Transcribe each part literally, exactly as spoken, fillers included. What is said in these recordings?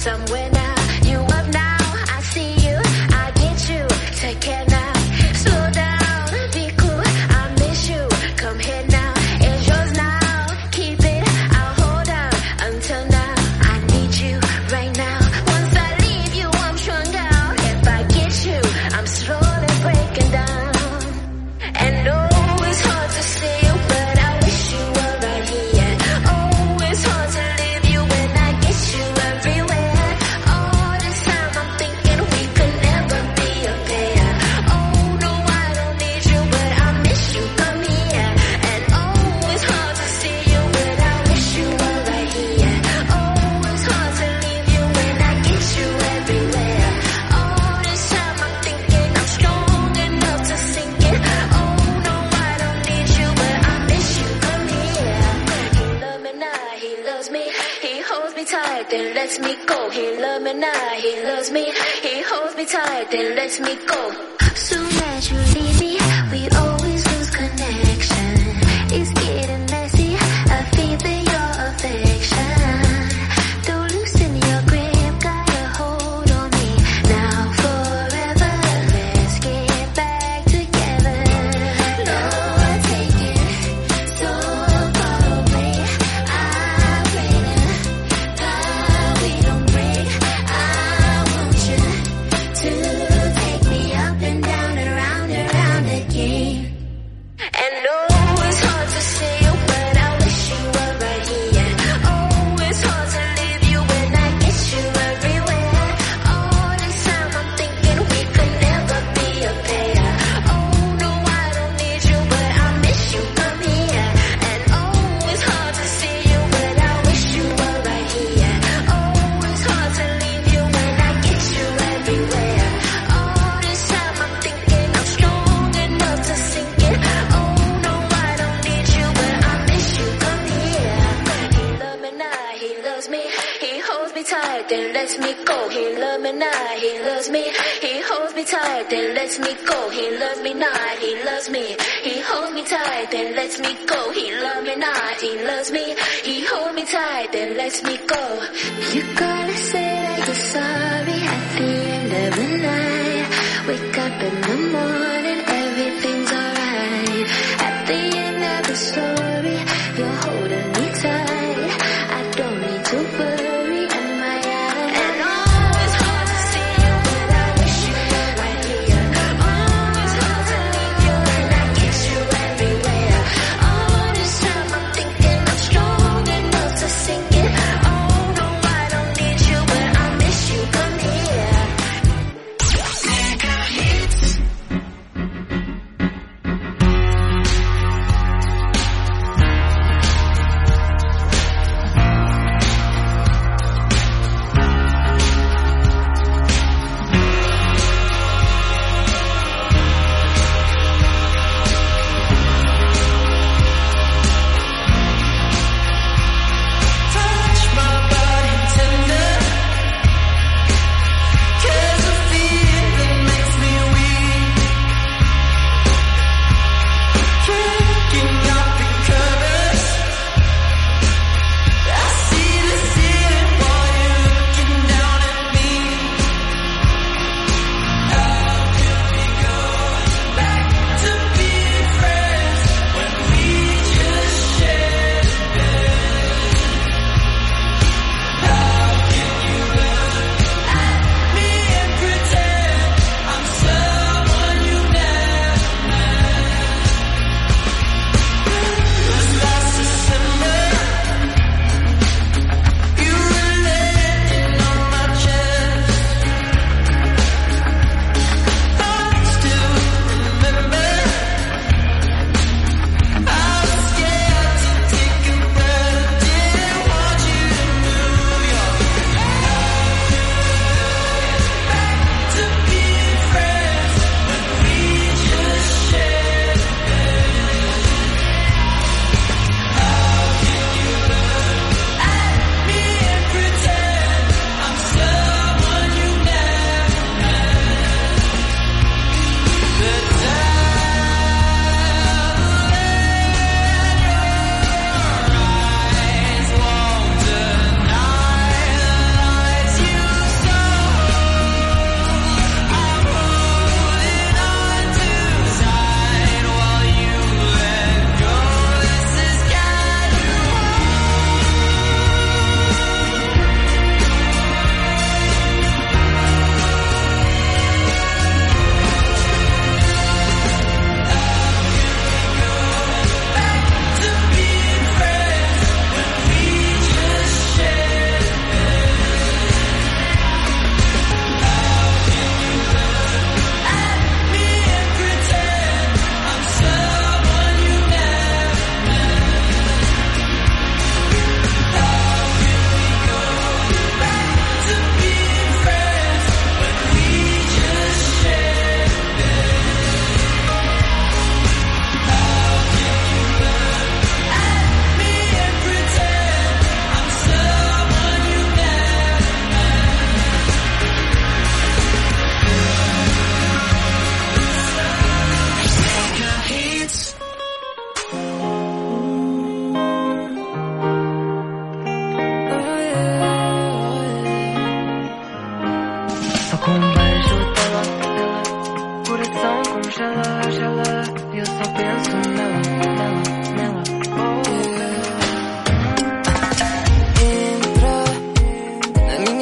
somewhere now. You up now, I see you, I get you. Take care now, slow down, be cool. I miss you, come here now. It's yours now, keep it. I'll hold on until now. I need you right now. Once I leave you, I'm strung out. If I get you, I'm slowly breaking down. And oh, it's hard to see you, but I wish you were right here. Oh, it's hard to leave you when I get you everywhere. All this time I'm thinking we could never be a pair. Oh, no, I don't need you, but I miss you, come here. And oh, it's hard to see you, but I wish you were right here. Oh, it's hard to leave you when I get you everywhere. All this time I'm thinking I'm strong enough to sink it. Oh, no, I don't need you, but I miss you, come here. He love me now, he loves me. He holds me tight, then lets me go. He love me now, he loves me. He holds me tight, then lets me go. Soon as you leave me, we always lose connection. It's getting messy, I feel that your affection. Don't loosen your grip, got a hold on me. Now forever, let's get back together. Lord, take it so far away. I pray that God, we don't break. I want you to take me up and down and round and round again. And oh, it's hard to see you, but I wish you were right here. Oh, it's hard to leave you when I get you everywhere. All this time I'm thinking we could never be a pair. Oh, no, I don't need you, but I miss you, come here. And oh, it's hard to see you, but I wish you were right here. Oh, it's hard to leave you when I get you everywhere. All this time I'm thinking I'm strong enough to sink it. Oh, no, I don't need you, but I miss you, come here. He love me now, he loves me. He holds me tight, then lets me go. He love me now, he loves me. He holds me tight, then lets me go. He loves me now, he loves me. He holds me tight, then lets me go. He love me now, he loves me. He holds me tight, then lets me go. You gotta say that you're sorry at the end of the night. Wake up in the morning, everything's alright. At the end of the story, you're holding me tight. I don't need to worry, am I out? And oh, it's hard to see you, but I wish you were right here. Oh, it's hard to leave you when I get you everywhere. All this time I'm thinking I'm strong enough to sink it. Oh, no, I don't need you, but I miss you.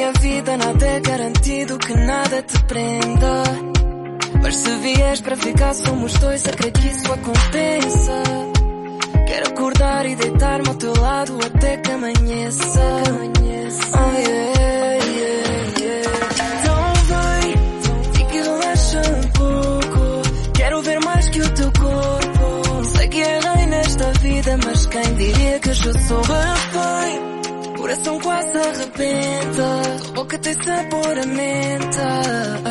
Na vida nada é garantido, que nada te prenda. Mas se vieres para ficar, somos dois, acredito que isso a compensa. Quero acordar e deitar-me ao teu lado até que amanheça. Oh yeah, yeah, yeah. Então vem, fica e relaxa um pouco. Quero ver mais que o teu corpo. Sei que errei nesta vida, mas quem diria que eu sou refém? Coração quase arrebenta, tua boca tem sabor a menta.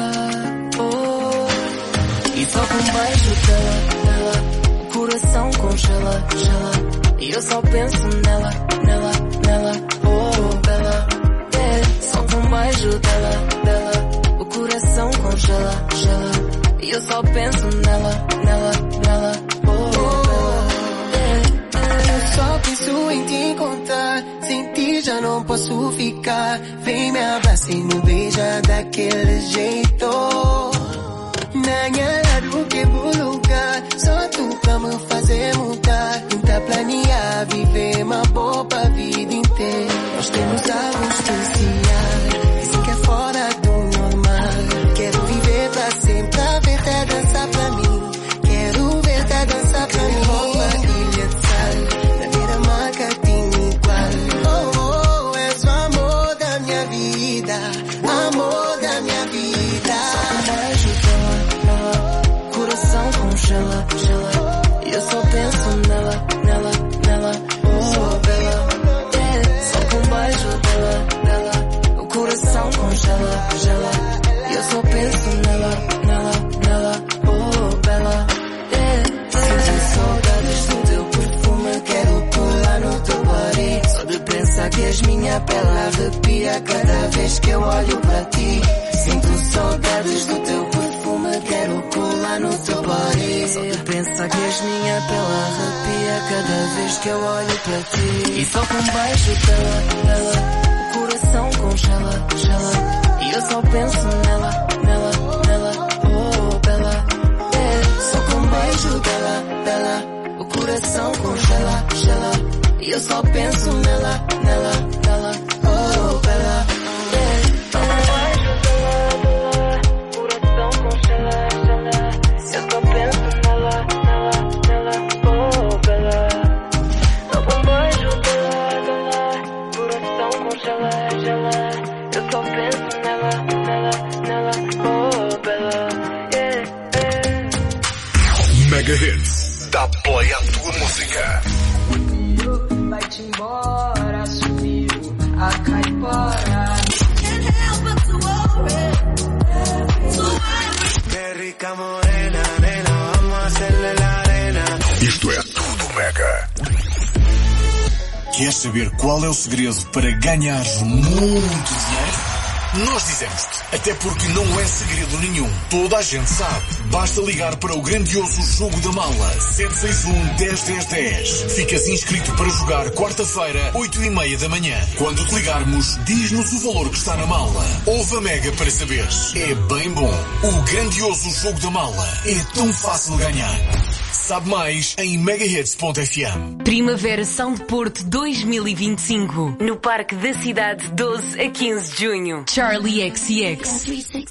Oh. E só com um beijo dela, dela, o coração congela, gela. E eu só penso nela, nela, nela, oh, bela. Yeah. Só com um beijo dela, dela, o coração congela, gela. E eu só penso nela, nela, nela, oh, bela. Yeah. Eu só penso em te encontrar, sem ti já não posso ficar. Vem me abraça e me beija daquele jeito. Nanha lado que vou lugar, só tu pra me fazer mudar. Tenta planear, viver uma boa vida inteira. Nós temos algo especial, dizem que é fora do normal. Quero viver pra sempre, a ver-te dançar pra mim. Quero ver-te dançar pra mim. Uma ilha de sal, na beira-mar tem igual. Oh, oh, és o amor da minha vida, amor da minha vida. Coração congela, gela. E eu só penso nela, nela, nela, oh, bela. Yeah. Só com um beijo dela, dela, o coração congela, gela. E eu só penso nela, nela, nela, oh, bela. Yeah. Sinto saudades do teu perfume, quero pular no teu body. Só de pensar que és minha pele arrepia cada vez que eu olho para ti. Sinto saudades do teu perfume, quero colar no teu body. Só de pensar que és minha pele arrepia cada vez que eu olho para ti. E só com um beijo dela, dela, o coração congela, gela. E eu só penso nela, nela, nela, oh, bela. Yeah. Só com um beijo dela, dela, o coração congela, gela. E eu só penso nela, nela, nela, oh, bela. Yeah. Só com um beijo dela, dela, coração congela, gela. Eu só penso nela, nela, nela, oh, bela. Só com um beijo dela, dela, coração congela, gela. Eu só penso nela, nela, nela, oh, bela. Yeah, yeah. Mega Hits, dá play à tua música. Vai-te embora, sumiu a caipora. Qué rica morena, nena, vamos a hacerle la arena. Isto é tudo Mega. Queres saber qual é o segredo para ganhares muito dinheiro? Nós dizemos-te, até porque não é segredo nenhum. Toda a gente sabe. Basta ligar para o grandioso Jogo da Mala sete seis um, um zero, um zero, um zero. Ficas inscrito para jogar quarta-feira, oito e meia da manhã. Quando te ligarmos, diz-nos o valor que está na mala. Ouve a Mega para saberes. É bem bom. O grandioso Jogo da Mala é tão fácil de ganhar. Sabe mais em megahits ponto f m. Primavera São de Porto dois mil e vinte e cinco. No Parque da Cidade, doze a quinze de junho. Charlie X C X.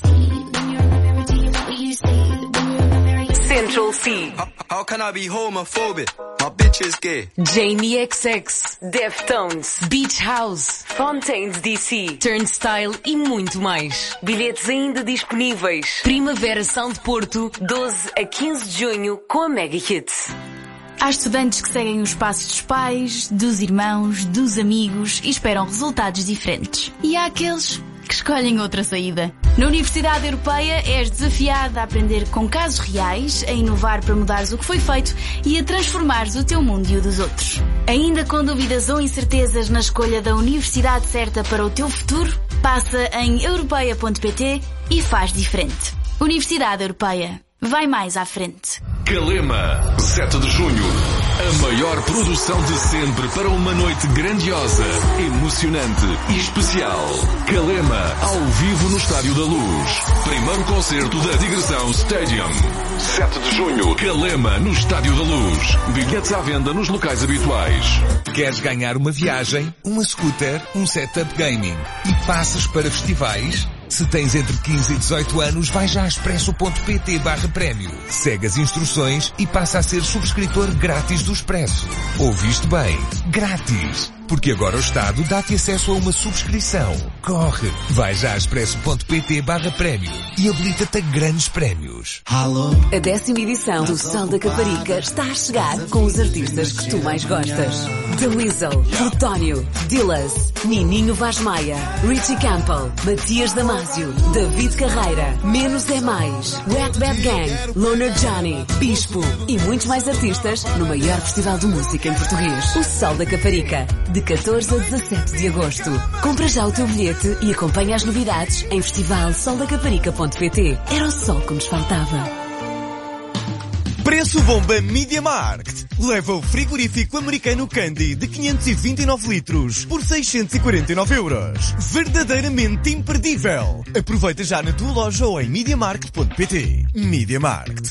Central C. How, how can I be homophobic? My bitch is gay. Jamie X X. Deftones. Beach House. Fontaines D C. Turnstile e muito mais. Bilhetes ainda disponíveis. Primavera São de Porto, doze a quinze de junho com a Mega Hits. Há estudantes que seguem os passos dos pais, dos irmãos, dos amigos e esperam resultados diferentes. E há aqueles que escolhem outra saída. Na Universidade Europeia és desafiada a aprender com casos reais, a inovar para mudares o que foi feito e a transformares o teu mundo e o dos outros. Ainda com dúvidas ou incertezas na escolha da universidade certa para o teu futuro? Passa em europeia ponto pt e faz diferente. Universidade Europeia. Vai mais à frente. Calema, sete de junho. A maior produção de sempre para uma noite grandiosa, emocionante e especial. Calema, ao vivo no Estádio da Luz. Primeiro concerto da Digressão Stadium. sete de junho, Calema, no Estádio da Luz. Bilhetes à venda nos locais habituais. Queres ganhar uma viagem, uma scooter, um setup gaming e passes para festivais? Se tens entre quinze e dezoito anos, vai já a expresso.pt barra prémio. Segue as instruções e passa a ser subscritor grátis do Expresso. Ouviste bem? Grátis! Porque agora o Estado dá-te acesso a uma subscrição. Corre! Vai já a expresso.pt barra prémio e habilita-te a grandes prémios. Alô? A décima edição do Sol da Caparica está a chegar com os artistas que tu mais gostas. The Weasel, Plutónio, Dillas, Nininho Vaz Maia, Richie Campbell, Matias Damasio, David Carreira, Menos é Mais, Wet Bad Gang, Loner Johnny, Bispo e muitos mais artistas no maior festival de música em português. O Sol da Caparica. De catorze a dezassete de agosto. Compra já o teu bilhete e acompanha as novidades em festival sol da caparica ponto pt. Era o sol que nos faltava. Preço bomba Media Markt. Leva o frigorífico americano Candy de quinhentos e vinte e nove litros por seiscentos e quarenta e nove euros. Verdadeiramente imperdível. Aproveita já na tua loja ou em media markt ponto pt. Media Markt.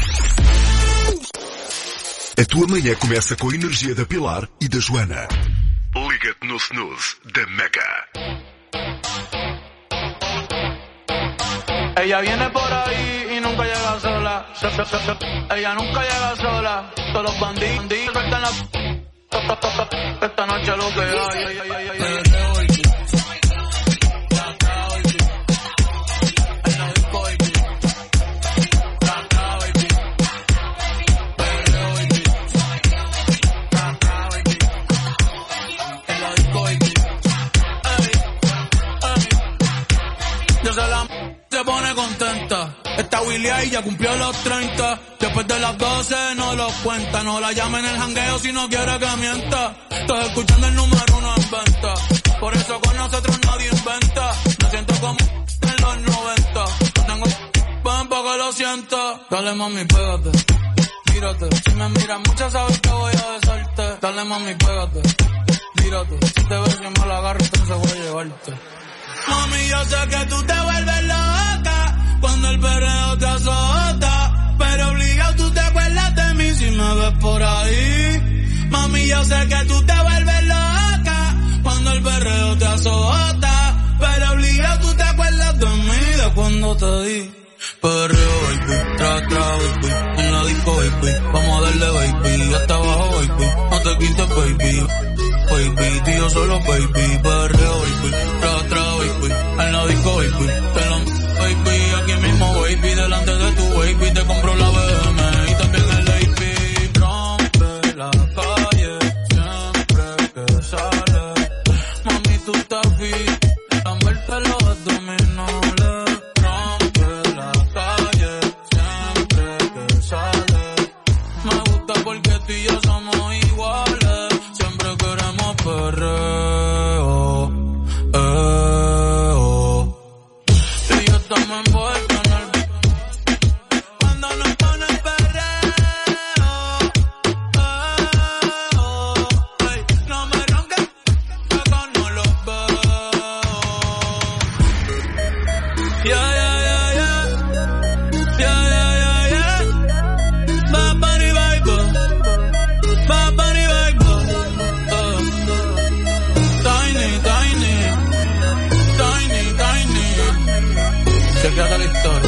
A tua manhã começa com a energia da Pilar e da Joana. Liga-te no snooze da Mega. Ella viene por ahí y nunca llega sola. Ella nunca llega sola. Todos los bandidos sueltan la... Esta noche lo que hay. Ay, ay, ay, ay, ay. Se pone contenta. Esta Willy ahí ya cumplió los treinta. Después de las doce no lo cuenta. No la llama en el jangueo si no quiere que mienta. Estoy escuchando el número uno en venta. Por eso con nosotros nadie inventa. Me siento como en los noventa. No tengo pan para que lo sienta. Dale mami, pégate, tírate. Si me miras mucho sabes que voy a besarte. Dale mami, pégate, tírate. Si te ves que me la agarro entonces voy a llevarte. Mami, yo sé que tú te vuelves loca cuando el perreo te azota, pero obligado tú te acuerdas de mí si me ves por ahí. Mami, yo sé que tú te vuelves loca cuando el perreo te azota, pero obligado tú te acuerdas de mí de cuando te di. Perreo, baby, tra, tra, baby, en la disco, baby, vamos a darle, baby, hasta abajo, baby, no te quites, baby. Baby, tío solo baby, perreo, baby, tra, tra, baby, en la disco, baby, te lo baby, aquí mismo, baby, delante de tu baby, te compro la B M y también el A P, rompe la calle, siempre que sale, mami, tú estás bien, lamberte los abdominales, rompe la calle, siempre que sale, me gusta porque tú y yo somos iguales. Perreo, eh, oh. Tú y yo estamos envueltos en el... Cuando nos pone el perreo, eh, oh. Hey, no me ronques, que acá no los veo. Yeah, yeah, yeah, yeah. Yeah, yeah, yeah, yeah. Bad Bunny, baby. Bad Bunny, baby. Chequeate la historia.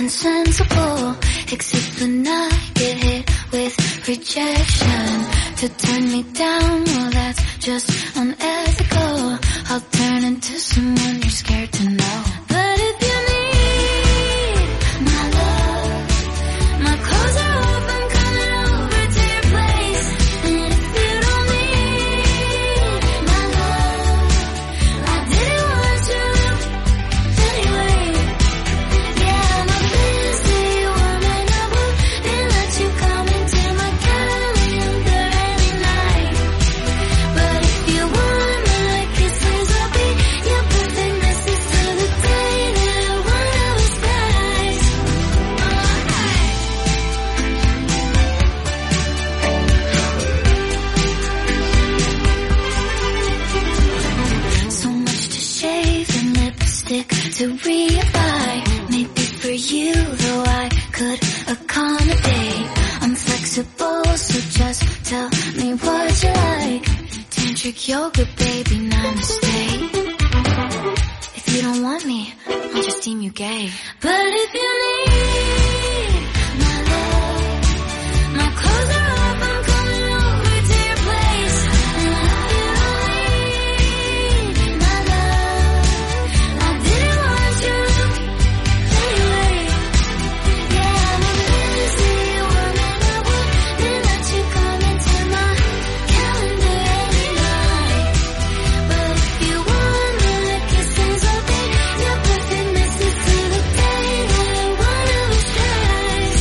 and sensible, except when I get hit with rejection. To turn me down, well that's just unethical. I'll turn into someone you're scared to know. But if you need my love, my clothes are off, I'm coming over to your place. And if you don't need my love, I didn't want to anyway. Yeah, I'm a busy woman, I wouldn't let you come into my calendar every night. But if you want my kisses, I'll be your perfect message to the day that one of us dies. So much to shave and lipstick to reapply. Maybe for you, though I could accommodate. I'm flexible, so just tell me what you like. Tantric yoga, baby, namaste. If you don't want me, I'll just deem you gay. But if you need my love, my clothes are off, I'm coming over to your place. And if you don't need my love, I didn't want you anyway. Yeah, I'm a busy woman, I wouldn't let you come into my calendar every night. But if you want my kisses, I'll be your perfect message to the day that one of us dies.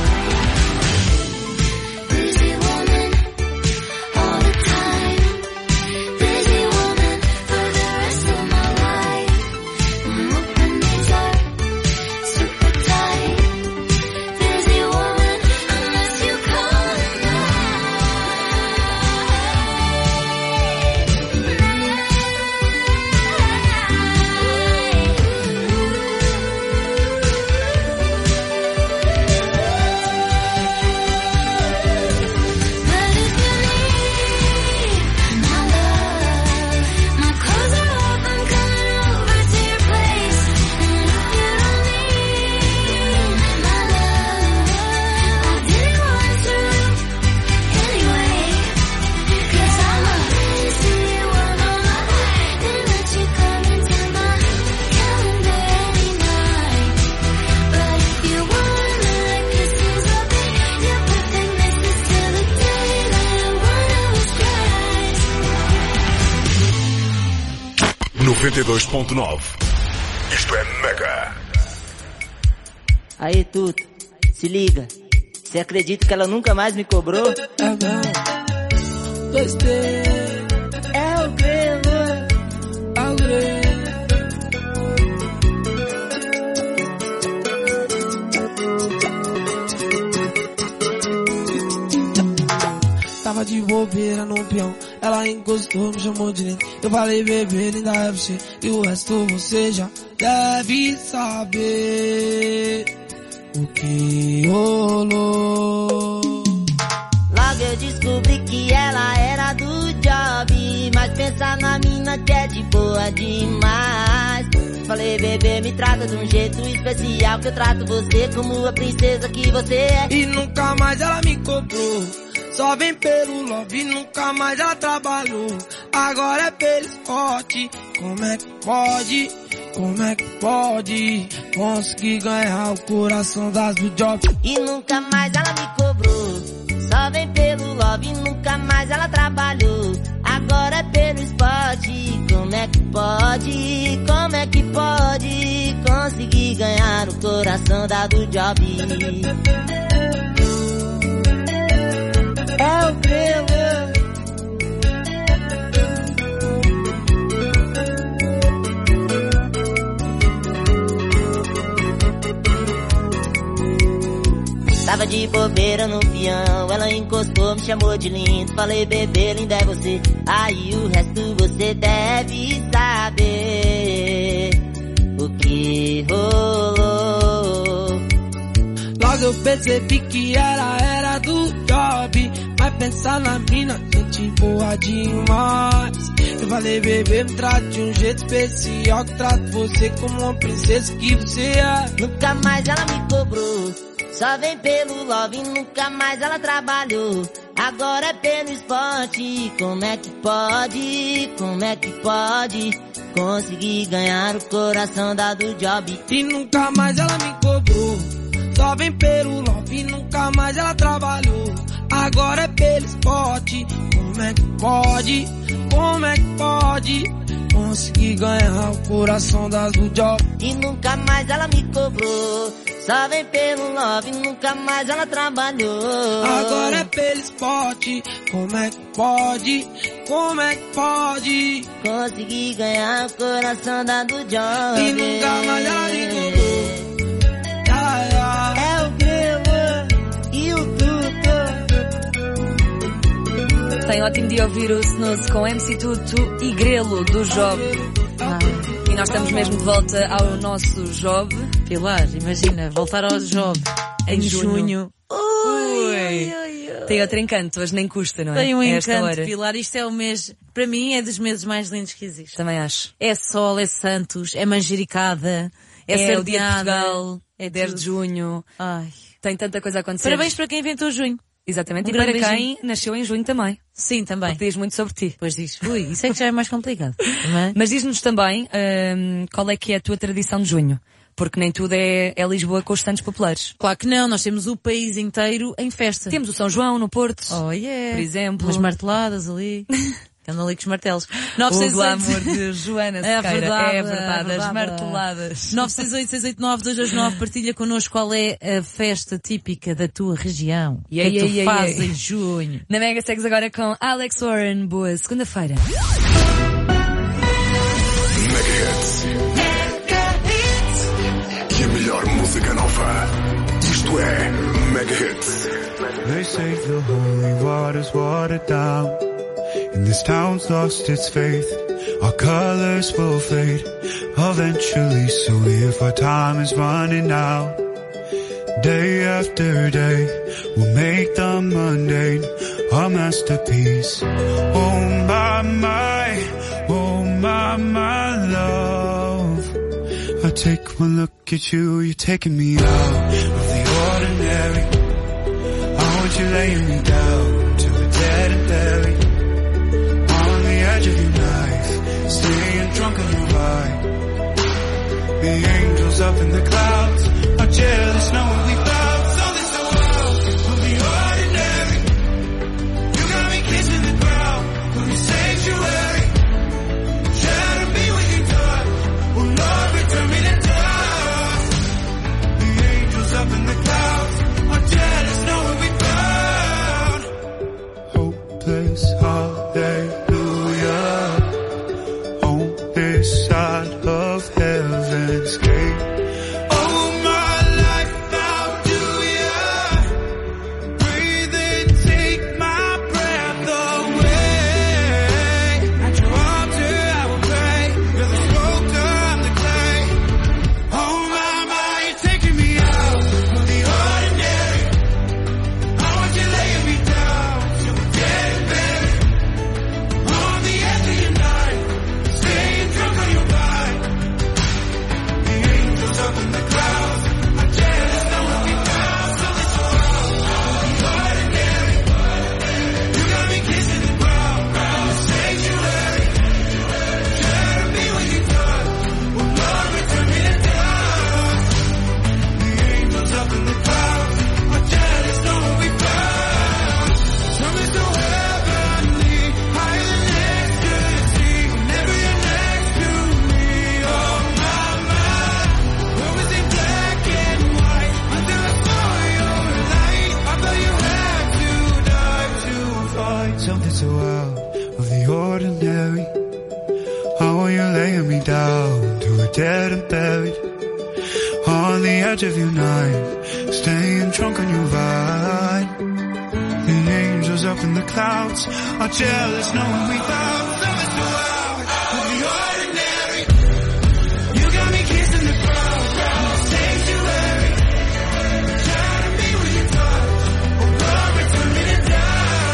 Busy woman, all the time. Busy woman for the rest of my life. My openings are super tight. Busy woman, unless you call it But if you need my love, my clothes are off, I'm coming over to your place. And if you don't need my love, I didn't want to anyway. 'Cause I'm a busy woman, I didn't let you come into my calendar every night. But if you want my kisses, I'll be your perfect message to the day that one of us dies. noventa e dois ponto nove. Isto é Mega. Aí, Tuto, se liga. Você acredita que ela nunca mais me cobrou? É mesmo. Dois T. É o grego. É o grego. Tava de bobeira no peão, ela encostou, me chamou de lindo. Eu falei, bebê, linda é você, e o resto você já deve saber o que rolou. Logo eu descobri que ela era do job, mas pensa na mina que é de boa demais. Falei, bebê, me trata de um jeito especial, que eu trato você como a princesa que você é. E nunca mais ela me cobrou, só vem pelo lobby, nunca mais ela trabalhou. Agora é pelo esporte, como é que pode, como é que pode conseguir ganhar o coração das do job? E nunca mais ela me cobrou, só vem pelo love, nunca mais ela trabalhou. Agora é pelo esporte, como é que pode, como é que pode conseguir ganhar o coração da do job? É o grego. Tava de bobeira no peão, ela encostou, me chamou de lindo. Falei, bebê, linda é você, aí o resto você deve saber o que rolou. Logo eu percebi que ela era do job, vai pensar na mina, gente boa demais. Eu falei, bebê, me trate de um jeito especial, que trato você como uma princesa que você é. Nunca mais ela me cobrou, só vem pelo love, nunca mais ela trabalhou. Agora é pelo esporte, como é que pode, como é que pode conseguir ganhar o coração da do job? E nunca mais ela me cobrou, só vem pelo love, nunca mais ela trabalhou. Agora é pelo esporte, como é que pode, como é que pode conseguir ganhar o coração das do job? E nunca mais ela me cobrou, só vem pelo love, nunca mais ela trabalhou. Agora é pelo esporte, como é que pode, como é que pode conseguir ganhar o coração da do job? E nunca mais ela me cobrou. Yeah, yeah. É o Grelo e o Tuto. Tem ótimo de ouvir o Snooze com M C Tuto e Grelo do Job. Ah, e nós estamos mesmo de volta ao nosso Job. Pilar, imagina, voltar ao Job em, em junho. junho. Ui, ui, ui, ui. Tem outro encanto, hoje nem custa, não é? Tem um é encanto, hora. Pilar. Isto é o mês, para mim, é dos meses mais lindos que existe. Também acho. É sol, é Santos, é manjericada, é, é o dia de Portugal, é dez tudo. de junho. Ai. Tem tanta coisa a acontecer. Parabéns para quem inventou junho. Exatamente, Um e para grande quem beijinho. nasceu em junho também. Sim, também. Porque diz muito sobre ti. Pois diz. Ui, isso é que já é mais complicado. Também. Mas diz-nos também hum, qual é que é a tua tradição de junho. Porque nem tudo é, é Lisboa com os Santos Populares. Claro que não, nós temos o país inteiro em festa. Temos o São João no Porto, oh, yeah. por exemplo. Umas marteladas ali. Andam ali com os martelos. O glamour de Joana Sequeira. É verdade, é verdade, é as verdade. marteladas. nove seis oito, seis oito nove, dois dois nove, partilha connosco qual é a festa típica da tua região. O Yeah, que é que tu yeah, fazes yeah. em junho? Na Mega segues agora com Alex Warren. Boa segunda-feira. E a melhor música nova. Isto é Mega Hits. They say the holy water's watered down, and this town's lost its faith. Our colors will fade eventually, so if our time is running out, day after day, we'll make the mundane our masterpiece. Oh my, my, oh my, my love. I take one look at you, you're taking me out of the ordinary. I want you laying me down to a dead and buried, on the edge of your knife, staying drunk on your ride. The angels up in the clouds are jealous knowing we found something so wild of the ordinary. You got me kissing the ground from your sanctuary. Shadow me when you die. Oh Lord, return me to dust. The angels up in the clouds are jealous knowing we found hopeless hallelujah on this side of heaven's gate. Oh my life, how do ya breathe and take my breath away? At your altar I will pray, you're the sculptor, I'm the clay. Oh my, my, you're taking me out of the ordinary. I want you laying me down till we're dead and buried, on the edge of your night, staying drunk on your mind. The angels up in the clouds are jealous knowing we found something so wild, the ordinary. You got me kissing the ground from the sanctuary. Shadow me when you die. Oh Lord, return me to dust. The angels up in the clouds are jealous knowing we found something so heavenly, higher than ecstasy. Whenever you're next to me, oh my, my. What was in black and white until I saw your light? I thought you had to die to find something so out of the ordinary. How are you laying me down to a dead and buried, on the edge of your night, staying drunk on your vine. The angels up in the clouds are jealous knowing we found something so out of the ordinary. You got me kissing the ground from the sanctuary. Shadow me when you touch. Oh Lord, return me to die.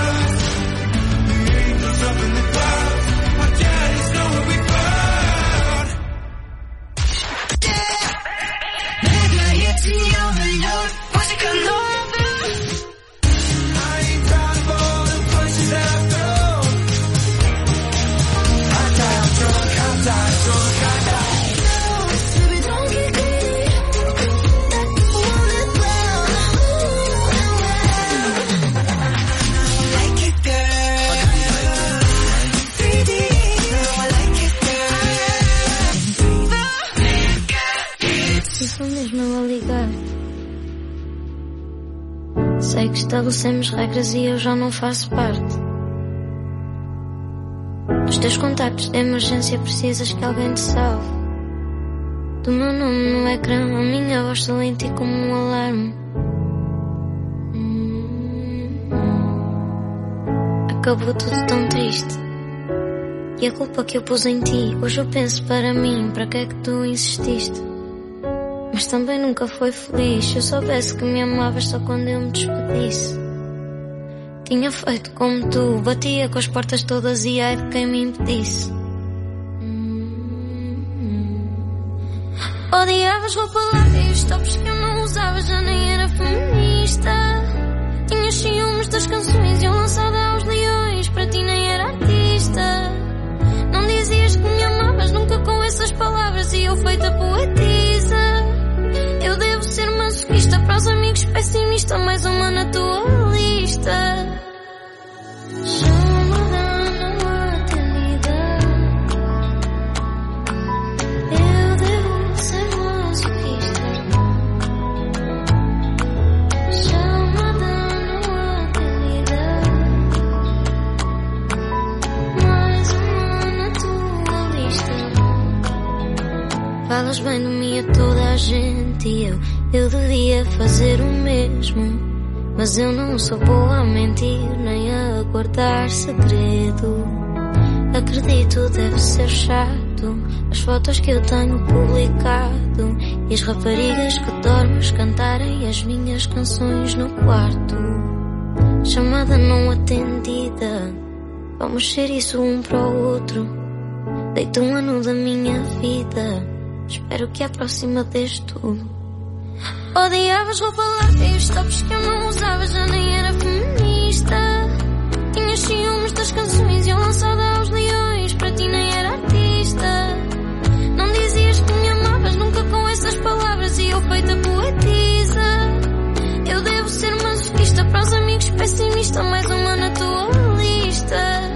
Estabelecemos regras e eu já não faço parte. Dos teus contactos de emergência precisas que alguém te salve. Do meu nome no ecrã, a minha voz soa em ti como um alarme. Acabou tudo tão triste. E a culpa que eu pus em ti, hoje eu penso para mim, para que é que tu insististe? Mas também nunca foi feliz. Se eu soubesse que me amavas só quando eu me despedisse, tinha feito como tu, batia com as portas todas e ai de quem me impedisse. Odiavas roupa larga e os tops que eu não usava, já nem era feminista. Tinhas ciúmes das canções e eu lançada aos leões, para ti nem era artista. Não dizias que me amavas nunca com essas palavras e eu feita poetisa. Eu devo ser masoquista, para os amigos pessimista, mais uma na tua lista. Chamada não atendida, eu devo ser masoquista. Chamada não atendida, mais uma na tua lista. Falas bem de mim a toda a gente e eu, eu devia fazer o mesmo. Mas eu não sou boa a mentir, nem a guardar segredo. Acredito, deve ser chato as fotos que eu tenho publicado e as raparigas que dormes cantarem as minhas canções no quarto. Chamada não atendida, vamos ser isso um para o outro. Deito um ano da minha vida, espero que à próxima dês tudo. Odiavas roupa larga e os tops que eu não usava, já nem era feminista. Tinhas ciúmes das canções e eu lançada aos leões, para ti nem era artista. Não dizias que me amavas nunca com essas palavras e eu feita poetisa. Eu devo ser masoquista, para os amigos pessimista, mais uma na tua lista.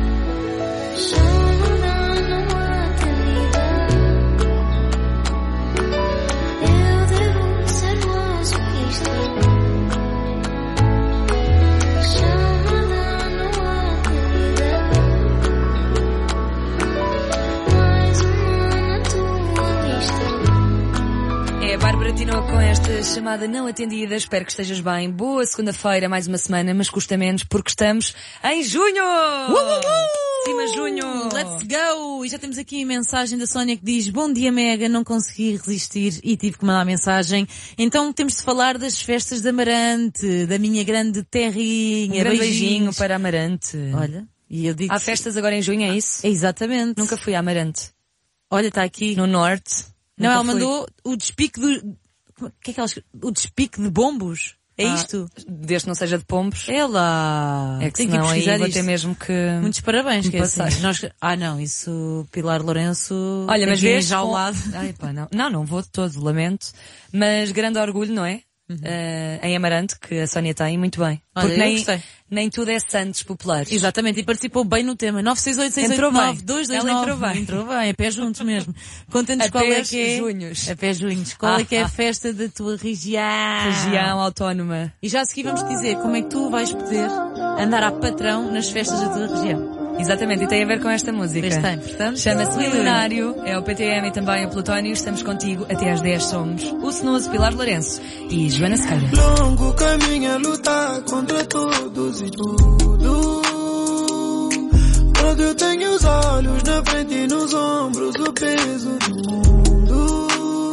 Bárbara Tinoco com esta chamada não atendida. Espero que estejas bem. Boa segunda-feira, mais uma semana, mas custa menos porque estamos em junho! Uh, uh, uh! Cima junho! Let's go! E já temos aqui a mensagem da Sónia que diz: bom dia, Mega, não consegui resistir e tive que mandar mensagem. Então temos de falar das festas de Amarante, da minha grande terrinha. Um grande Beijinhos. beijinho para Amarante. Olha, e eu digo... Há festas agora em junho, é isso? Exatamente. Nunca fui a Amarante. Olha, está aqui. No norte. Não, Nunca ela fui. mandou o despique do... O que é que ela escreveu? O despique de bombos? É ah, isto? Desde que não seja de pombos. Ela... É que tem senão que aí vou disto. ter mesmo que... Muitos parabéns, que é assim. passar. Nós... Ah não, isso Pilar Lourenço... Olha, mas vês já ao com... lado. Ai, pá, não. não, não vou de todo, lamento. Mas grande orgulho, não é? Uhum. Uh, em Amarante, que a Sónia tem, muito bem. Olha, porque nem, gostei. nem tudo é Santos populares. Exatamente, e participou bem no tema. nove seis oito seis oito nove dois dois nove. Ela entrou bem. Entrou bem, a pé juntos mesmo. Conta-nos a qual é pés que é... junhos. A pé junhos. Qual Ah, é que é ah. a festa da tua região? Região autónoma. E já a seguir vamos dizer como é que tu vais poder andar a patrão nas festas da tua região. Exatamente, e tem a ver com esta música. Este tem, portanto. Chama-se Milionário, é o P T M e também o Plutónio. Estamos contigo até às dez. Somos o Senoso, Pilar Lourenço e Joana Sequeira. Longo caminho a lutar contra todos e tudo. Quando eu tenho os olhos na frente e nos ombros, o peso do mundo.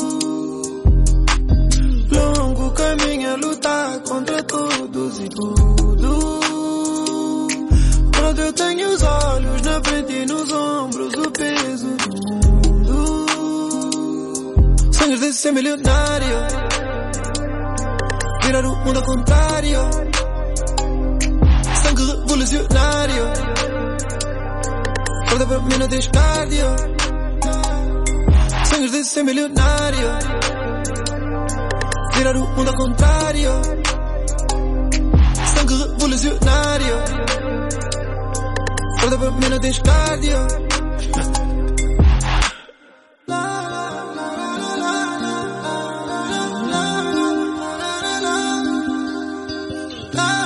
Longo caminho a lutar contra todos e tudo. Quando eu tenho os olhos na frente e nos ombros, o peso do mundo. Sonhos de ser milionário, virar o mundo ao contrário. Sangue revolucionário, acorda para mim não tens cardio. Sonhos de ser milionário, virar o mundo ao contrário. Sangue revolucionário, acorda para mim não tens cardio. Ah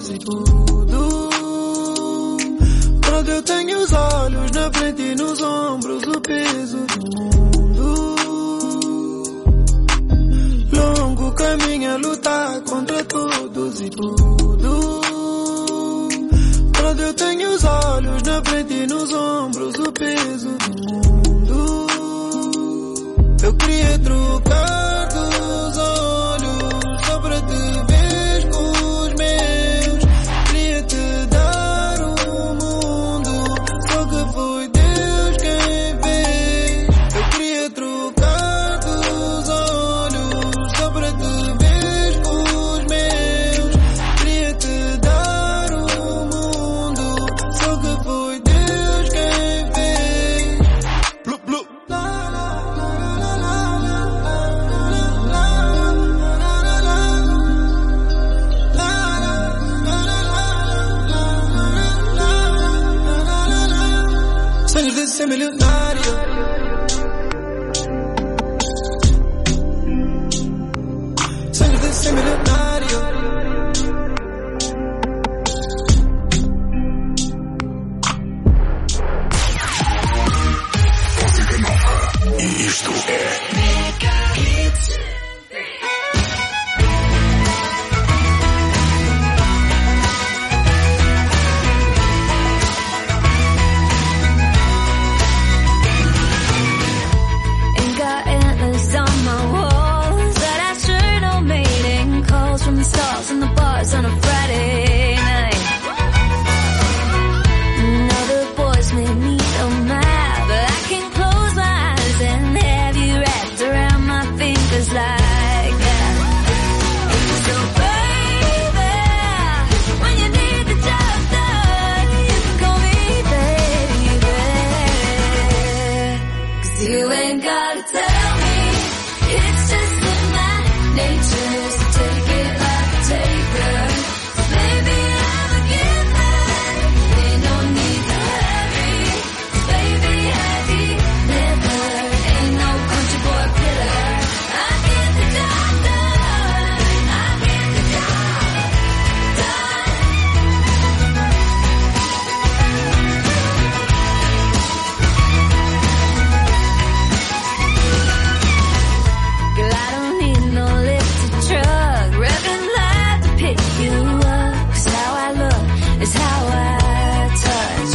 todos e tudo. Pronto, eu tenho os olhos na frente e nos ombros, o peso do mundo. Longo caminho a lutar contra todos e tudo. Pronto, eu tenho os olhos na frente e nos ombros, o peso do mundo. Eu queria trocar dos olhos só para te ver com os meus. Queria te dar o mundo, só que foi Deus quem fez. Eu queria trocar dos olhos só para te ver com os meus. Queria te dar o mundo, só que foi Deus quem fez. Blu, blu. Sonhos de ser milionário. Sonhos de ser milionário. Música nova. E isto é Mega Hits. Ain't got antlers on my walls, but I sure don't mating calls from the stars and the bars on a Friday night. Other boys may need a map, but I can close my eyes and have you wrapped around my fingers like that. So baby, when you need the job done, you can call me baby. 'Cause you ain't gotta tell me, it's just in my nature to take it like a taker. Baby, I'm a giver, ain't no need to hurry. Baby, I deliver, ain't no country boy killer. I get the job done, I get the job done. Girl, I don't need no lifted truck, revving loud to pick you up. 'Cause how I look is how I touch.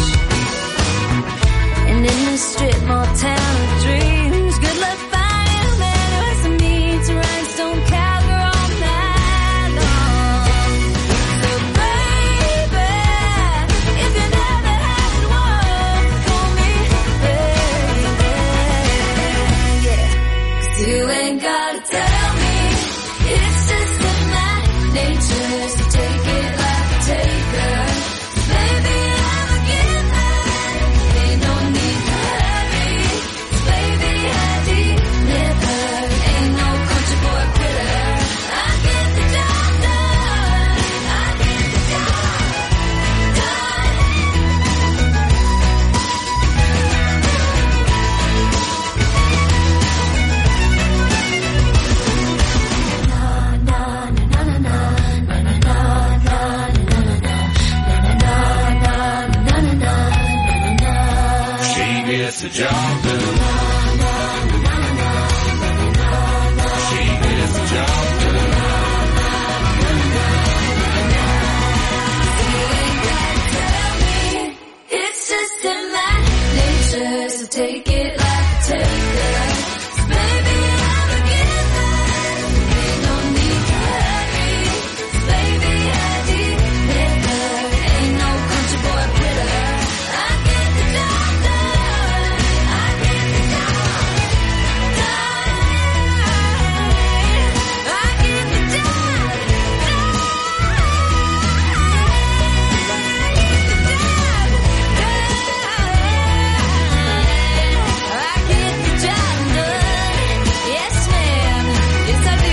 And in this strip mall town of dreams, good luck finding a man who has to meet to rhinestone cowgirl all night long. So baby, if you never had one, call me baby. Yeah. 'Cause you ain't gotta tell me, it's just in my nature to take it like a taker. Baby, I'm a giver, ain't no need to hurry. Baby, I deliver, ain't no country boy quitter. I get the job done, I get the job done. She gets the job done. She gets the job done. It's just in my nature to take it like a taker. Baby, I'm a giver, ain't no need to hurry. Baby, I deliver, ain't no country boy quitter. I get the job done, I get the job done. I get the job I get the job done. Yes, ma'am. Yes, I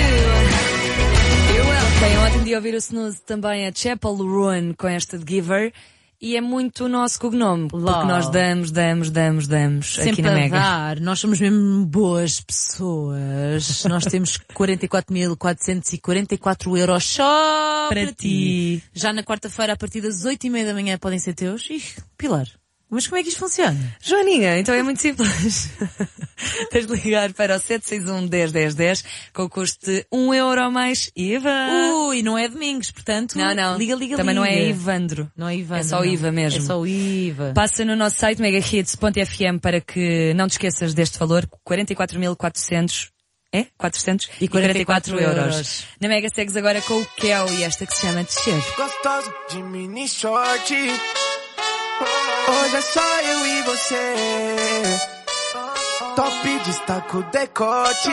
do. You're welcome. Bem, ótimo de ouvir o Snooze também a Chapel Roan com esta de Giver. e é muito o nosso cognome, Love. porque nós damos, damos, damos, damos Sempre aqui na a Mega. dar. Nós somos mesmo boas pessoas. Nós temos quarenta e quatro mil quatrocentos e quarenta e quatro euros só para, Para ti. ti. Já na quarta-feira, a partir das oito e meia da manhã, podem ser teus. Ih, Pilar, mas como é que isto funciona? Joaninha, então é muito simples. Tens de ligar para o sete seis um, dez, dez, dez com o custo de um euro a mais I V A. Ui, não é domingos, portanto, Não, não. liga, liga, Também liga. não é Ivandro. Não é Ivandro. É só o não. I V A mesmo. É só o I V A. Passa no nosso site mega hits ponto f m para que não te esqueças deste valor, quarenta e quatro mil quatrocentos. É? quatrocentos e quarenta e quatro euros. Na Mega segues agora com o Kel e esta que se chama Descer. Gostoso de mini short. Hoje é só eu e você. Top destaca o decote.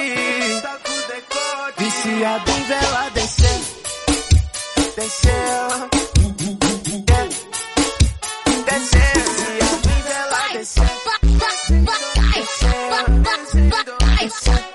Viciado em vela descer. Descer. Yeah. Descer. Viciado em vela descer. Descer.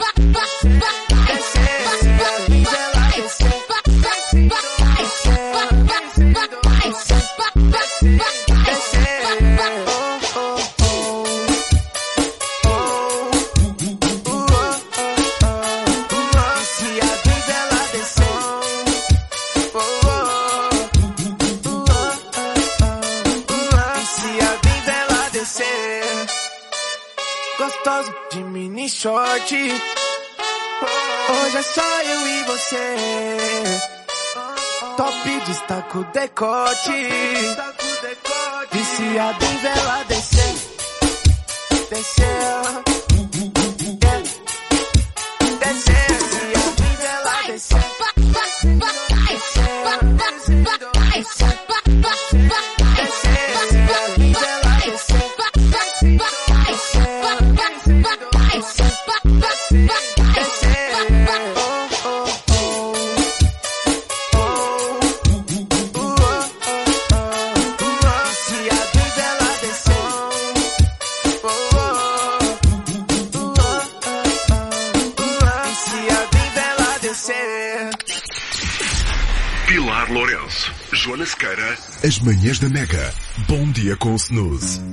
Gostoso de mini short. Hoje é só eu e você. Top destaca o decote. Viciado em vela descer. Descer. Yeah. Descer. Viciado em vela descer. Pilar Lourenço, Joana Sequeira, as manhãs da Mega. Bom dia com o Snooze.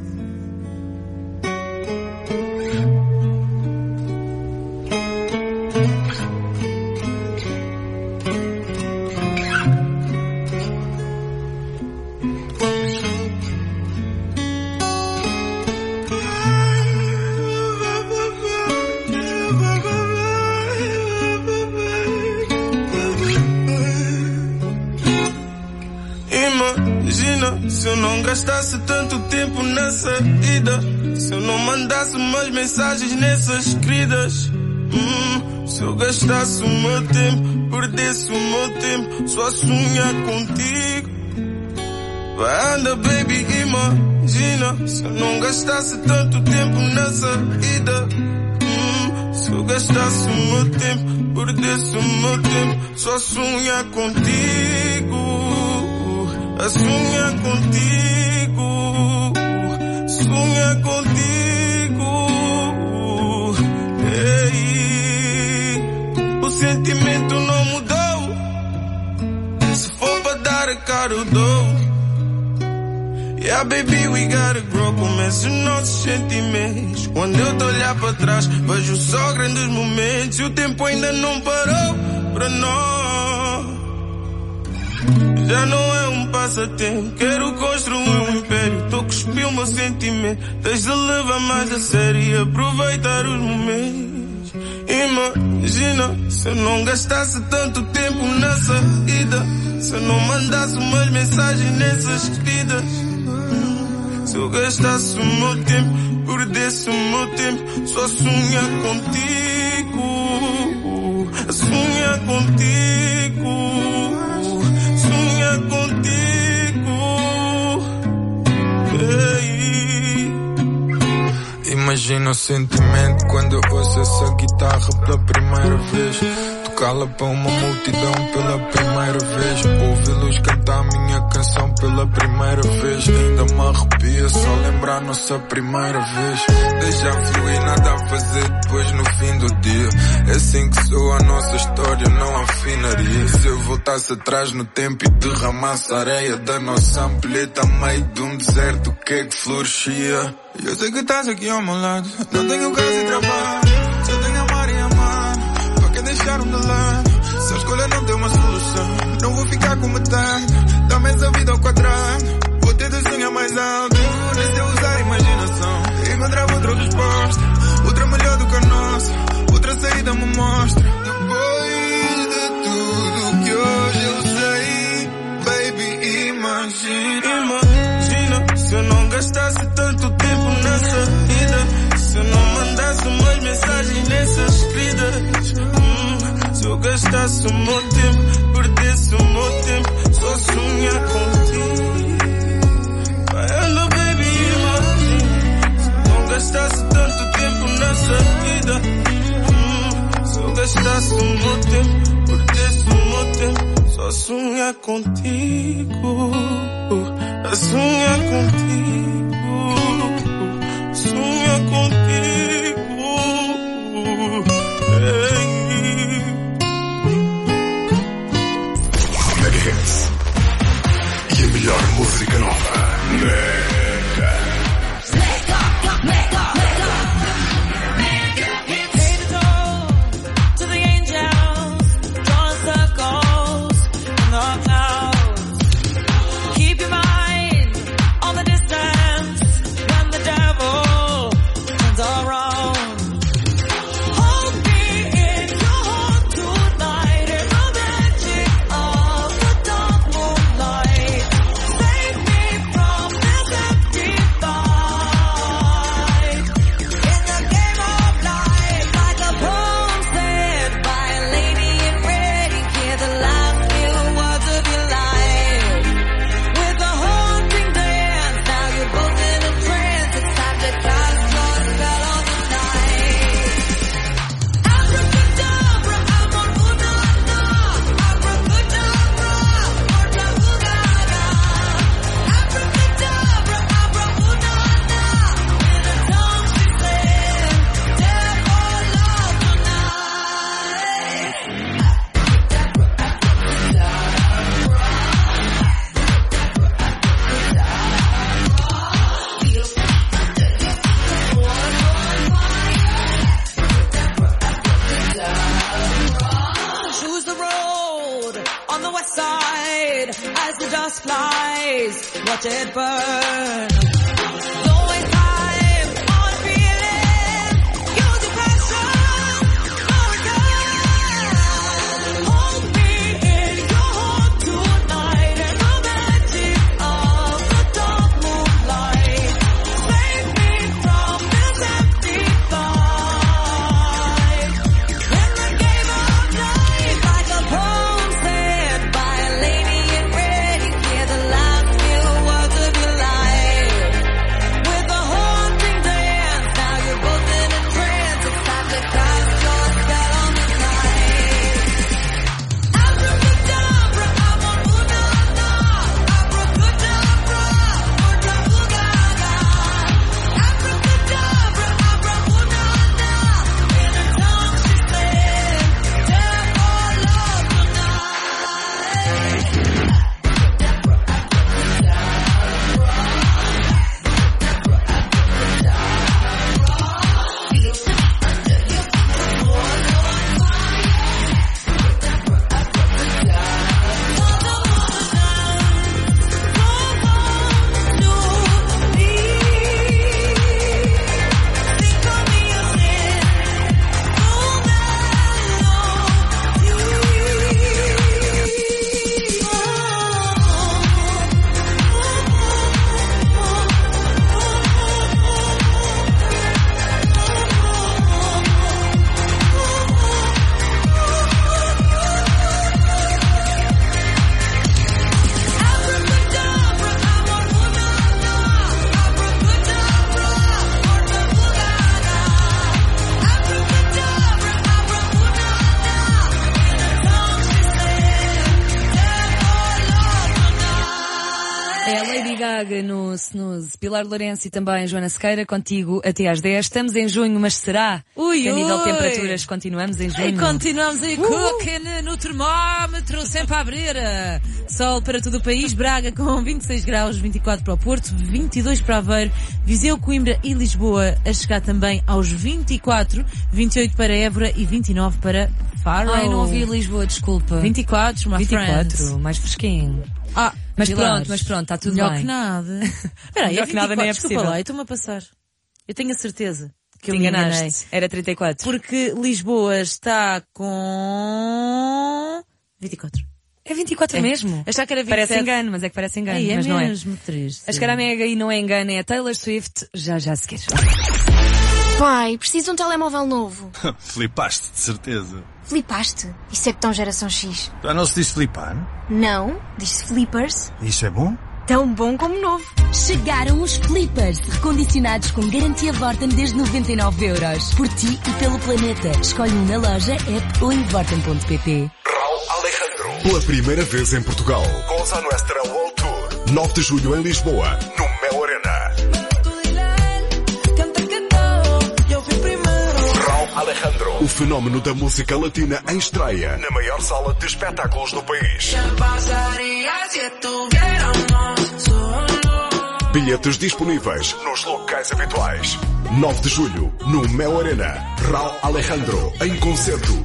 Se eu não gastasse tanto tempo nessa ida, se eu não mandasse mais mensagens nessas escritas, hum, se eu gastasse o meu tempo, perdesse o meu tempo só a sonhar contigo. Vai anda baby, imagina, se eu não gastasse tanto tempo nessa ida, hum, se eu gastasse o meu tempo, perdesse o meu tempo só a sonhar contigo. A sonhar contigo, sonhar contigo. Ei, o sentimento não mudou. Se for pra dar a cara eu dou. Yeah baby we gotta grow. Começa os nossos sentimentos. Quando eu te olhar pra trás vejo só grandes momentos. E o tempo ainda não parou pra nós. Já não é um passatempo, quero construir um império. Tô cuspindo o meu sentimento, tens de levar mais a sério e aproveitar os momentos. Imagina, se eu não gastasse tanto tempo nessa ida, se eu não mandasse umas mensagens nessas escritas, se eu gastasse o meu tempo, perdesse o meu tempo só a sonhar contigo, a sonhar contigo. Sonhar contigo. Ei. Imagina o sentimento quando eu ouço essa guitarra pela primeira vez. Tu cala para uma multidão pela primeira vez. Ouvi-los cantar minha canção pela primeira vez. Ainda me arrepia só lembrar nossa primeira vez. Deixa fluir, nada a fazer depois no fim do dia. É assim que sou a nossa história, não afinaria. Se eu voltasse atrás no tempo e derramasse a areia da nossa ampulheta a meio de um deserto, o que é que florescia? E eu sei que estás aqui ao meu lado. Não tenho casa e trabalho, só tenho amar e amar. Para que deixaram de lado? Se a escolha não tem uma solução, não vou ficar com metade. Dá-me essa vida ao quadrado. Vou ter de sonhar mais alto. Nem sei usar a imaginação. Encontrar outra resposta, outra melhor do que a nossa. Outra saída me mostra. Depois de tudo que hoje eu sei, baby, imagina. Imagina se eu não gastasse tanto tempo nessa vida. Se eu não mandasse mais mensagens nessas escritas. Hum, se eu gastasse o meu tempo, perdesse o meu tempo, só sonhar contigo. Hello, baby, imagina se eu não gastasse tanto tempo nessa vida. Hum, se eu gastasse o meu tempo, perdesse o meu tempo, só sonhar contigo. A sonhar contigo, sonhar contigo. Hey. Mega Hits. E a melhor música nova. Mega. Watch it burn. Don't waste time on feeling. Use your passion. No return. Hold me in your heart tonight. And the magic of the dark moonlight. Save me from this empty fight. In the game of life, like a poem said by a lady in red. Hear the last few words of your life. Braga no Snooze. Pilar Lourenço e também Joana Sequeira, contigo até às dez. Estamos em junho, mas será Ui, que a nível ui. de temperaturas continuamos em junho? E continuamos aí, uh! cooking no termómetro, sempre a abrir. Sol para todo o país, Braga com vinte e seis graus, vinte e quatro para o Porto, vinte e dois para Aveiro, Viseu, Coimbra e Lisboa a chegar também aos vinte e quatro, vinte e oito para Évora e vinte e nove para Faro. Ai, não ouvi Lisboa, desculpa. vinte e quatro, my vinte e quatro, friends. mais fresquinho. Ah, mas Pilar, pronto, mas pronto, está tudo melhor bem. que nada. Espera aí, Melhor é que nada nem é desculpa possível. lá, eu estou-me a passar. Eu tenho a certeza que eu Te me enganei. enganaste. Era trinta e quatro. Porque Lisboa está com vinte e quatro. É vinte e quatro É. mesmo? Achava que era vinte e sete. Parece engano, mas é que parece engano. Ei, é mas não é. mesmo triste. A chegar à Mega e não é engano, é a Taylor Swift. Já, já se quer. Pai, preciso de um telemóvel novo. Flipaste, de certeza. Flipaste? Isso é tão geração X. Já não se diz flipar? Não, diz-se flippers. Isso é bom? Tão bom como novo. Chegaram os Flippers, recondicionados com garantia Vorten desde noventa e nove euros. Por ti e pelo planeta. Escolhe um na loja, app ou em vorten ponto pt. Raul Alejandro. Pela primeira vez em Portugal. Cosa Nuestra World Tour. nove de julho em Lisboa, no Mel Arena. Raul Alejandro. O fenómeno da música latina em estreia na maior sala de espetáculos do país. Bilhetes disponíveis nos locais habituais. nove de julho, no Mel Arena. Raul Alejandro, em concerto.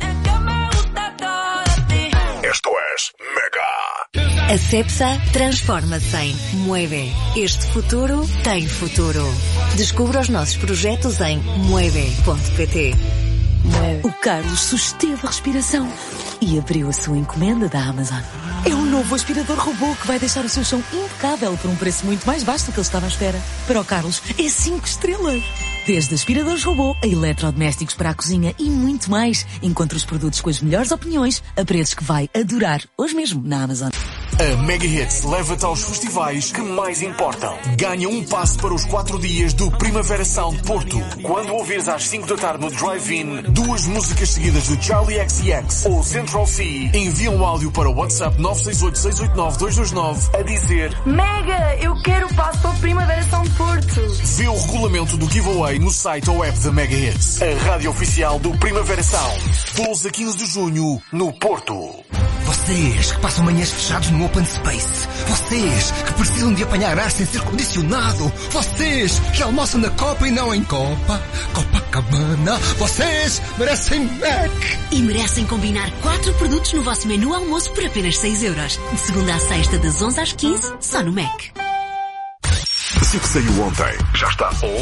Esto es Mega. A Cepsa transforma-se em Mueve. Este futuro tem futuro. Descubra os nossos projetos em mueve ponto pt. O Carlos susteve a respiração e abriu a sua encomenda da Amazon. É um novo aspirador robô que vai deixar o seu chão impecável por um preço muito mais baixo do que ele estava à espera. Para o Carlos, é cinco estrelas. Desde aspiradores robô a eletrodomésticos para a cozinha e muito mais. Encontre os produtos com as melhores opiniões a preços que vai adorar hoje mesmo na Amazon. A Mega Hits leva-te aos festivais que mais importam. Ganha um passe para os quatro dias do Primavera Sound Porto. Quando ouvires às cinco da tarde no Drive-In duas músicas seguidas de Charlie X C X ou Central C, envia um áudio para o WhatsApp nove seis oito, seis oito nove, dois dois nove a dizer: Mega, eu quero o passo para o Primavera Sound Porto. Vê o regulamento do giveaway no site ou app da Mega Hits. A rádio oficial do Primavera Sound. doze a quinze de junho, no Porto. Vocês que passam manhãs fechados no Open Space. Vocês que precisam de apanhar ar sem ser condicionado. Vocês que almoçam na Copa e não em Copa. Copacabana. Vocês merecem Mac. E merecem combinar quatro produtos no vosso menu almoço por apenas seis euros. De segunda à sexta, das onze às quinze, só no Mac. Se o que saiu ontem já está old,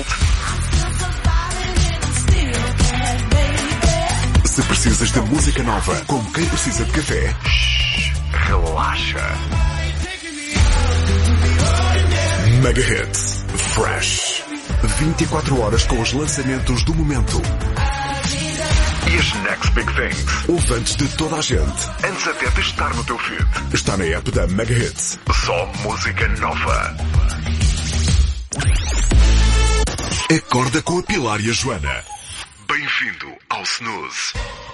se precisas de música nova, como quem precisa de café, relaxa. Mega Hits Fresh. vinte e quatro horas com os lançamentos do momento. E as next big things. Ouve antes de toda a gente. Antes até de estar no teu feed. Está na app da Mega Hits. Só música nova. Acorda com a Pilar e a Joana. Bem-vindo ao Snooze.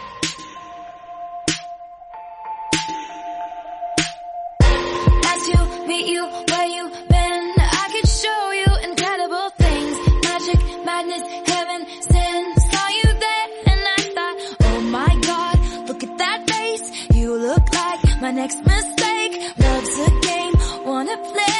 As you meet you where you been, I could show you incredible things. Magic, madness, heaven, sin. Saw you there and I thought, oh my God, look at that face. You look like my next mistake. Love's a game, wanna play.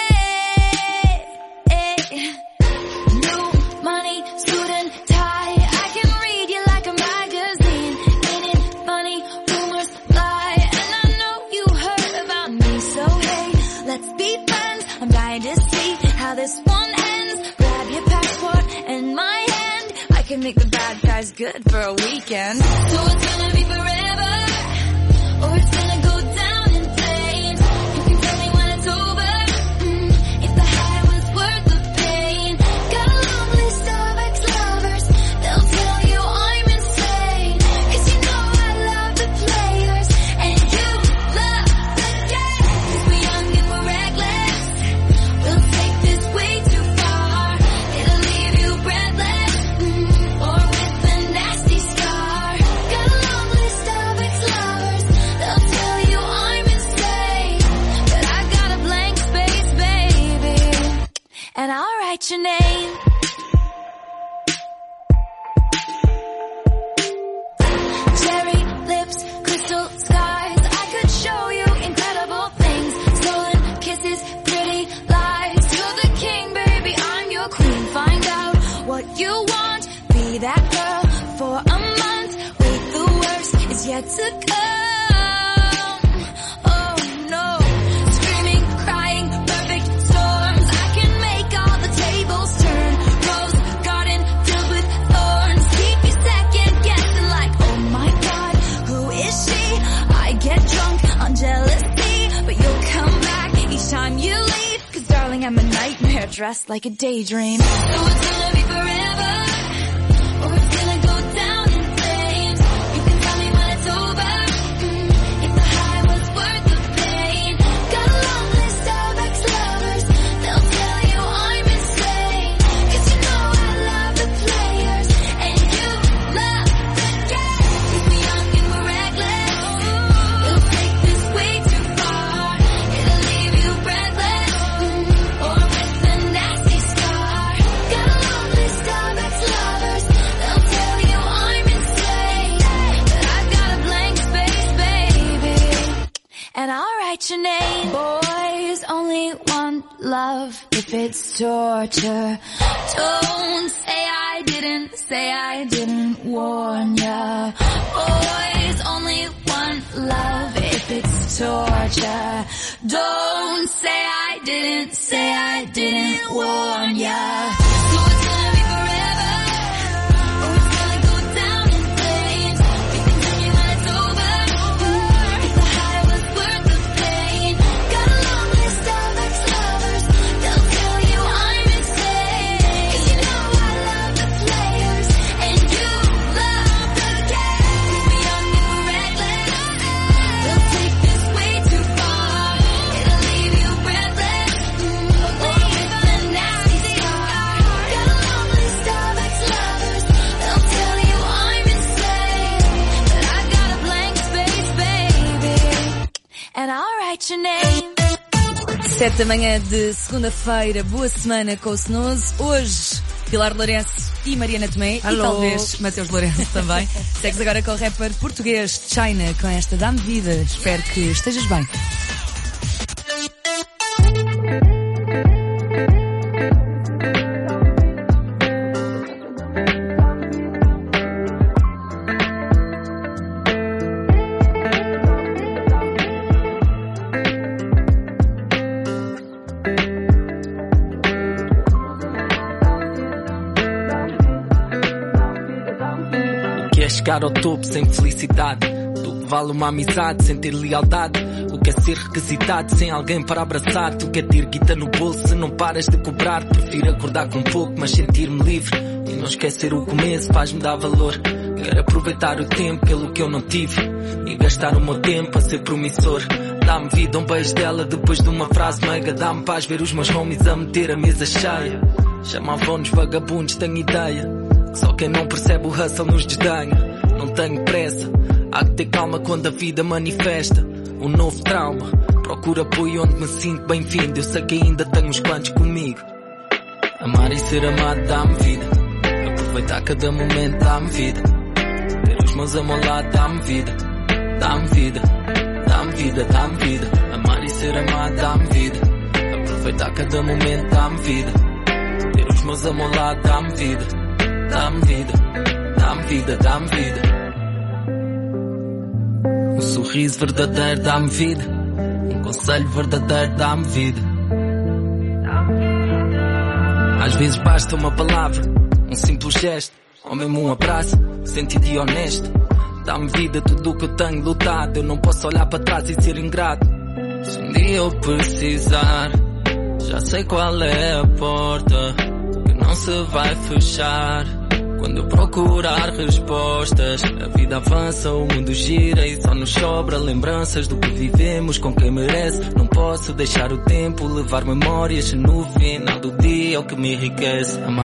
New money, suit and tie. I can read you like a magazine. Ain't it funny? Rumors fly, and I know you heard about me. So hey, let's be friends. I'm dying to see how this one ends. Grab your passport and my hand. I can make the bad guys good for a weekend. So it's gonna be forever, or it's gonna go down in flames. You can tell me when it's over, mm, if the high was worth the pain. Got a long list of ex-lovers, they'll tell you I'm insane. 'Cause you know I love the players, and you love the game. 'Cause we're young and we're reckless, we'll take this way too far. It'll leave you breathless, mm, or with a nasty scar. Got a long list of ex-lovers, they'll tell you is yet to come. Oh no, screaming, crying, perfect storms. I can make all the tables turn. Rose garden filled with thorns. Keep you second guessing like, oh my God, who is she? I get drunk on jealousy, but you'll come back each time you leave. Cause darling, I'm a nightmare dressed like a daydream. So it's gonna be forever, or it's gonna go down in flames. You can tell me when it's over, mm, if the high was worth the pain. Got a long list of ex-lovers, they'll tell you I'm insane. Cause you know I love the players, and you love the game. Keep me young and we're reckless, it'll take this way too far. It'll leave you breathless, mm, or with a nasty scar. Got a long list of ex-lovers, they'll tell you I'm insane. But I've got a blank space, baby, and I'll write your name. Boys only want love if it's torture. Don't say I didn't, say I didn't warn ya. Boys only want love if it's torture. Don't say I didn't, say I didn't warn ya. So it's gonna be forever, or it's gonna go down in flames. You can tell me when it's over, mm, if the high was worth the pain. Got a long list of ex-lovers, they'll tell you I'm insane. Cause you know I love the players, and you love the game. Keep me young and we're reckless, we'll take this way too far. It'll leave you breathless, mm, or with a nasty scar. Got a long list of ex-lovers, they'll tell you I'm insane. But I've got a blank space, baby, and I'll write your name. Sete da manhã de segunda-feira, boa semana com o Snooze. Hoje, Pilar Lourenço e Mariana Tomé, Alô. e talvez Mateus Lourenço também. Segues agora com o rapper português China, com esta Dá-me Vida. Espero que estejas bem. O que é chegar ao topo sem felicidade? Do que vale uma amizade sem ter lealdade? O que é ser requisitado sem alguém para abraçar-te? O que é ter guita no bolso se não paras de cobrar? Prefiro acordar com pouco mas sentir-me livre e não esquecer o começo, faz-me dar valor. Quero aproveitar o tempo pelo que eu não tive e gastar o meu tempo a ser promissor. Dá-me vida, um beijo dela depois de uma frase meiga. Dá-me paz ver os meus homies a meter a mesa cheia. Chamavam-nos vagabundos, tenho ideia. Só quem não percebe o hustle nos desdenha. Não tenho pressa, há que ter calma quando a vida manifesta um novo trauma. Procuro apoio onde me sinto bem-vindo. Eu sei que ainda tenho uns quantos comigo. Amar e ser amado dá-me vida. Aproveitar cada momento dá-me vida. Ter os meus ao meu lado dá-me vida. Dá-me vida, dá-me vida, dá-me vida. Amar e ser amado dá-me vida. Aproveitar cada momento dá-me vida. Ter os meus ao meu lado dá-me vida. Dá-me vida, dá-me vida, dá-me vida. Um sorriso verdadeiro dá-me vida. Um conselho verdadeiro dá-me vida. Às vezes basta uma palavra, um simples gesto, ou mesmo um abraço, sentido e honesto. Dá-me vida tudo o que eu tenho lutado. Eu não posso olhar para trás e ser ingrato. Se um dia eu precisar, já sei qual é a porta que não se vai fechar. Quando eu procurar respostas, a vida avança, o mundo gira e só nos sobra lembranças do que vivemos com quem merece. Não posso deixar o tempo levar memórias no final do dia, é o que me enriquece.